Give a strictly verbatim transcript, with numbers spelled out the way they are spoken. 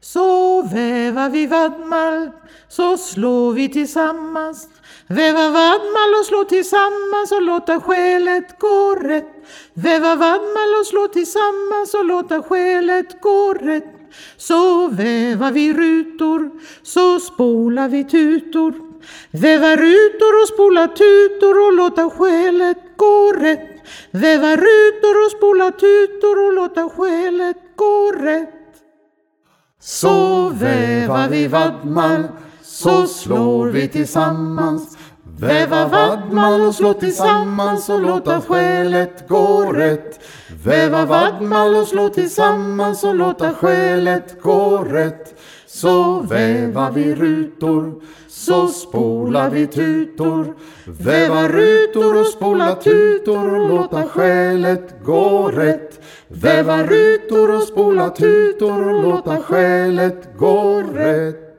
Så vävar vi vaddmall, så slår vi tillsammans. Väva vaddmall och slå tillsammans och låta skälet gå rätt. Väva vaddmall och slå tillsammans och låta skälet gå rätt. Så vävar vi rutor, så spolar vi tutor. Väva rutor och spola tutor och låta skälet gå rätt. Väva rutor och spola tutor och låta skälet gå rätt. Så vävar vi vaddmall, så slår vi tillsammans. Väva vaddmall och slå tillsammans och låta skälet gå rätt. Väva vaddmall och slå tillsammans och låta skälet gå rätt. Så vävar vi rutor, så spolar vi tutor. Väva rutor och spola tutor och låta skälet gå rätt. Väva rutor och spola tutor och låta skälet gå rätt.